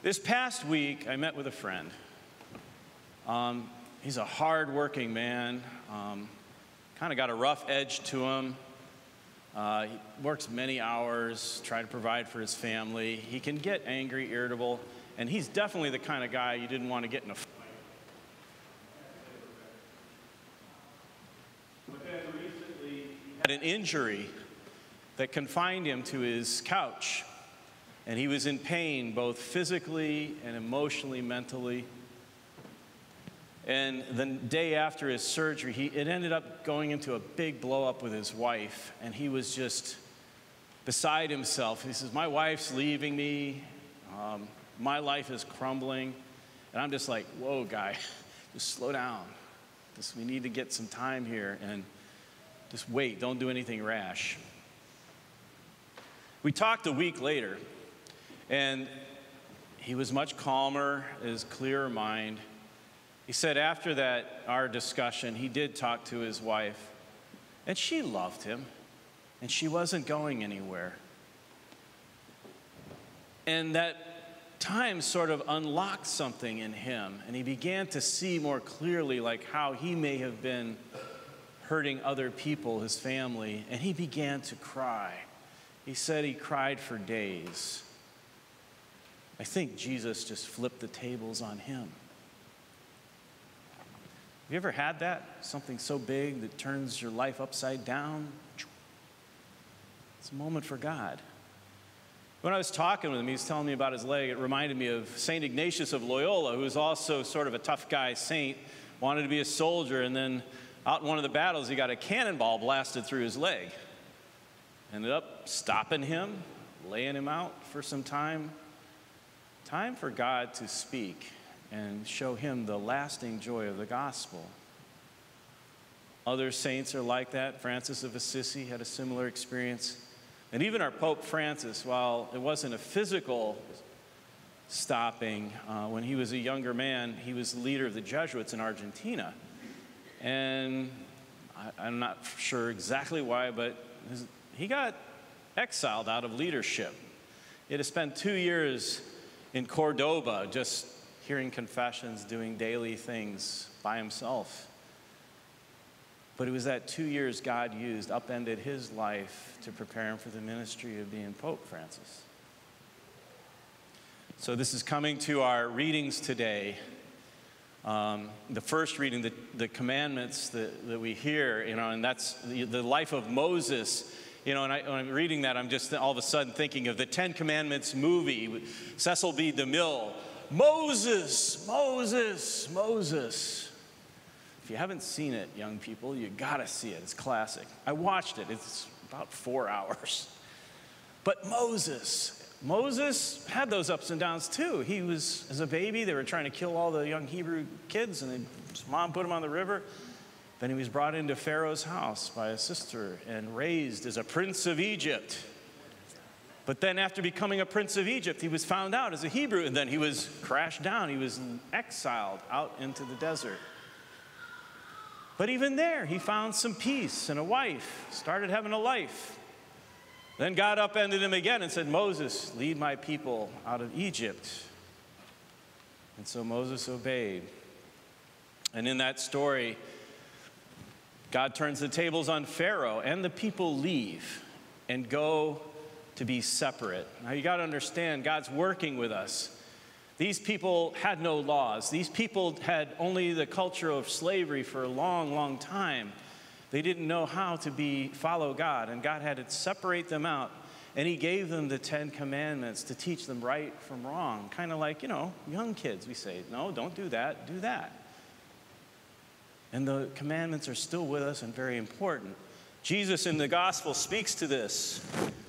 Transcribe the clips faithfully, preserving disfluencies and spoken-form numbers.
This past week, I met with a friend. Um, he's a hard-working man, um, kind of got a rough edge to him. Uh, he works many hours, trying to provide for his family. He can get angry, irritable, and he's definitely the kind of guy you didn't want to get in a fight. But then recently, he had an injury that confined him to his couch. And he was in pain, both physically and emotionally, mentally. And the day after his surgery, he, it ended up going into a big blow-up with his wife. And he was just beside himself. He says, my wife's leaving me. Um, my life is crumbling. And I'm just like, whoa, guy, just slow down. Just, we need to get some time here. And just wait, don't do anything rash. We talked a week later. And he was much calmer, his clearer mind. He said after that, our discussion, he did talk to his wife, and she loved him, and she wasn't going anywhere. And that time sort of unlocked something in him, and he began to see more clearly like how he may have been hurting other people, his family, and he began to cry. He said he cried for days. I think Jesus just flipped the tables on him. Have you ever had that? Something so big that turns your life upside down? It's a moment for God. When I was talking with him, he was telling me about his leg. It reminded me of Saint Ignatius of Loyola, who was also sort of a tough guy saint, wanted to be a soldier, and then out in one of the battles, he got a cannonball blasted through his leg. Ended up stopping him, laying him out for some time. Time for God to speak and show him the lasting joy of the gospel. Other saints are like that. Francis of Assisi had a similar experience. And even our Pope Francis, while it wasn't a physical stopping, uh, when he was a younger man, he was the leader of the Jesuits in Argentina. And I, I'm not sure exactly why, but his, he got exiled out of leadership. He had to spend two years in Cordoba, just hearing confessions, doing daily things by himself. But it was that two years God used, upended his life to prepare him for the ministry of being Pope Francis. So this is coming to our readings today. Um, the first reading, the, the commandments that, that we hear, you know, and that's the, the life of Moses. You know, and I, when I'm reading that, I'm just all of a sudden thinking of the Ten Commandments movie with Cecil B. DeMille. Moses, Moses, Moses. If you haven't seen it, young people, you gotta see it. It's classic. I watched it. It's about four hours. But Moses, Moses had those ups and downs too. He was, as a baby, they were trying to kill all the young Hebrew kids, and they, his mom put him on the river. Then he was brought into Pharaoh's house by a sister and raised as a prince of Egypt. But then after becoming a prince of Egypt, he was found out as a Hebrew, and then he was crashed down. He was exiled out into the desert. But even there, he found some peace and a wife, started having a life. Then God upended him again and said, Moses, lead my people out of Egypt. And so Moses obeyed. And in that story, God turns the tables on Pharaoh, and the people leave and go to be separate. Now you got to understand, God's working with us. These people had no laws. These people had only the culture of slavery for a long, long time. They didn't know how to be follow God, and God had to separate them out. And he gave them the Ten Commandments to teach them right from wrong. Kind of like, you know, young kids. We say, no, don't do that, do that. And the commandments are still with us and very important. Jesus in the gospel speaks to this.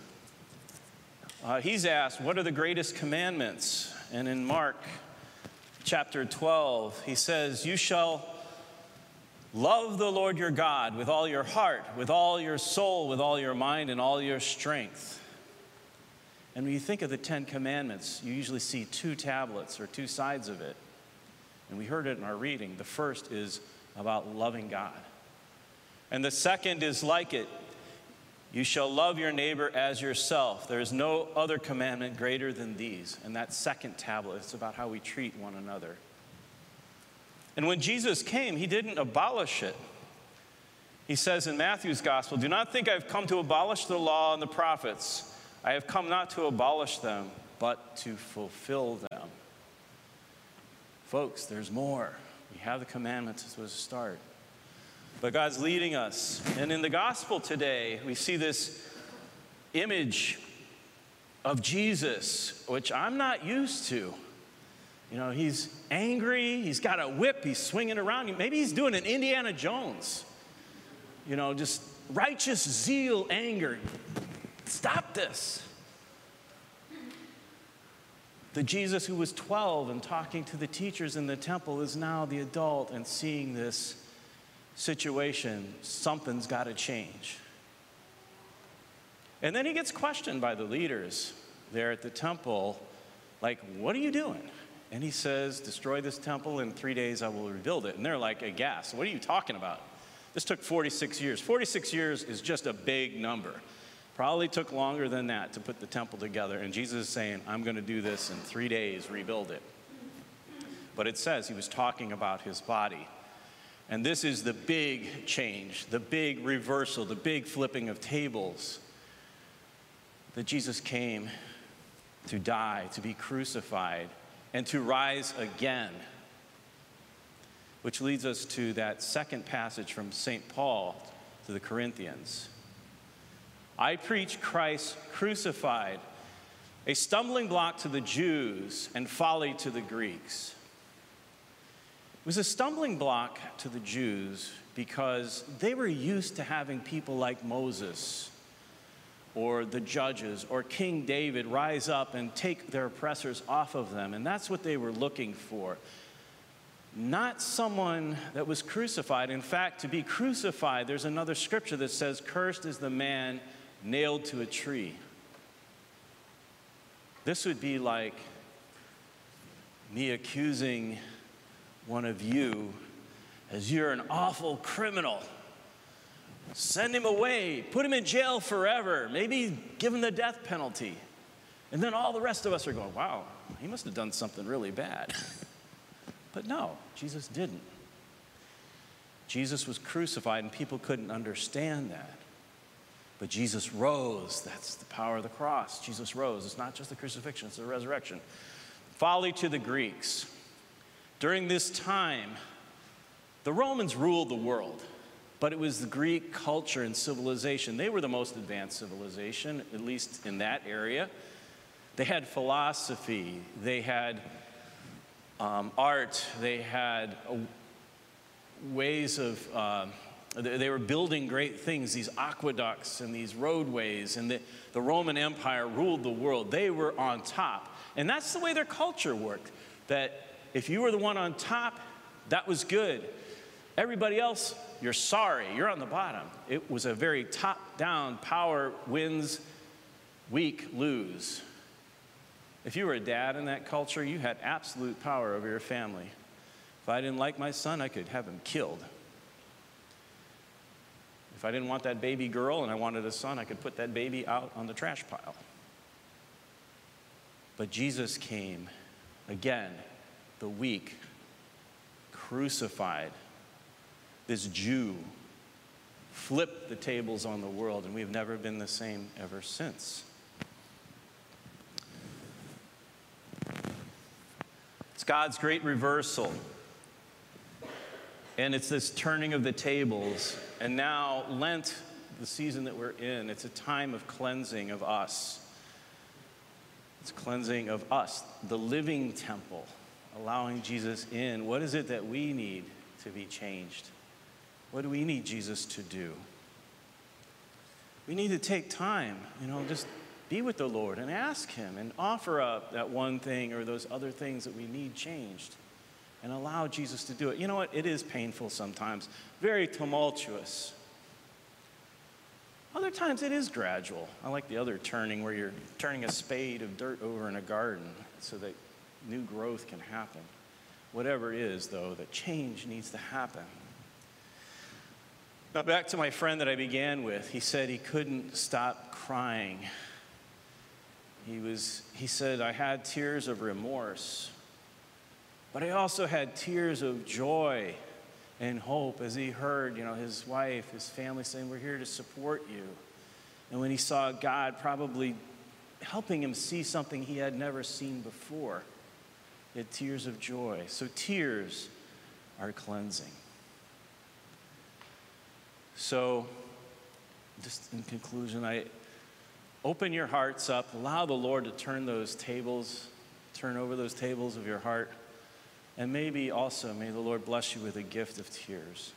Uh, he's asked, what are the greatest commandments? And in Mark chapter twelve, he says, you shall love the Lord your God with all your heart, with all your soul, with all your mind, and all your strength. And when you think of the Ten Commandments, you usually see two tablets or two sides of it. And we heard it in our reading. The first is about loving God. And the second is like it. You shall love your neighbor as yourself. There is no other commandment greater than these. And that second tablet, it's about how we treat one another. And when Jesus came, he didn't abolish it. He says in Matthew's gospel, do not think I've come to abolish the law and the prophets. I have come not to abolish them, but to fulfill them. Folks, there's more. We have the commandments as a start. But God's leading us. And in the gospel today, we see this image of Jesus, which I'm not used to. You know, he's angry. He's got a whip. He's swinging around. Maybe he's doing an Indiana Jones. You know, just righteous zeal, anger. Stop this. The Jesus who was twelve and talking to the teachers in the temple is now the adult and seeing this situation. Something's got to change. And then he gets questioned by the leaders there at the temple, like, what are you doing? And he says, destroy this temple, in three days I will rebuild it. And they're like aghast. What are you talking about? This took forty-six years. forty-six years is just a big number. Probably took longer than that to put the temple together. And Jesus is saying, I'm going to do this in three days, rebuild it. But it says he was talking about his body. And this is the big change, the big reversal, the big flipping of tables. That Jesus came to die, to be crucified, and to rise again. Which leads us to that second passage from Saint Paul to the Corinthians. I preach Christ crucified, a stumbling block to the Jews and folly to the Greeks. It was a stumbling block to the Jews because they were used to having people like Moses or the judges or King David rise up and take their oppressors off of them. And that's what they were looking for. Not someone that was crucified. In fact, to be crucified, there's another scripture that says, cursed is the man nailed to a tree. This would be like me accusing one of you as you're an awful criminal. Send him away, put him in jail forever, maybe give him the death penalty. And then all the rest of us are going, wow, he must have done something really bad. But no, Jesus didn't. Jesus was crucified and people couldn't understand that. But Jesus rose. That's the power of the cross. Jesus rose. It's not just the crucifixion, it's the resurrection. Folly to the Greeks. During this time, the Romans ruled the world, but it was the Greek culture and civilization. They were the most advanced civilization, at least in that area. They had philosophy, they had um, art, they had uh, ways of, uh, they were building great things, these aqueducts and these roadways, and the, the Roman Empire ruled the world. They were on top. And that's the way their culture worked, that if you were the one on top, that was good. Everybody else, you're sorry, you're on the bottom. It was a very top-down, power wins, weak lose. If you were a dad in that culture, you had absolute power over your family. If I didn't like my son, I could have him killed. If I didn't want that baby girl and I wanted a son, I could put that baby out on the trash pile. But Jesus came again, the weak, crucified. This Jew flipped the tables on the world, and we've never been the same ever since. It's God's great reversal. And it's this turning of the tables. And now Lent, the season that we're in, it's a time of cleansing of us. It's cleansing of us, the living temple, allowing Jesus in. What is it that we need to be changed? What do we need Jesus to do? We need to take time, you know, just be with the Lord and ask him and offer up that one thing or those other things that we need changed and allow Jesus to do it. You know what? It is painful sometimes, very tumultuous. Other times it is gradual. I like the other turning where you're turning a spade of dirt over in a garden so that new growth can happen. Whatever it is, though, the change needs to happen. Now, back to my friend that I began with, he said he couldn't stop crying. He was, he said, I had tears of remorse, but I also had tears of joy and hope as he heard, you know, his wife, his family saying, we're here to support you. And when he saw God probably helping him see something he had never seen before, he had tears of joy. So tears are cleansing. So, just in conclusion, I open your hearts up. Allow the Lord to turn those tables, turn over those tables of your heart. And maybe also, may the Lord bless you with a gift of tears.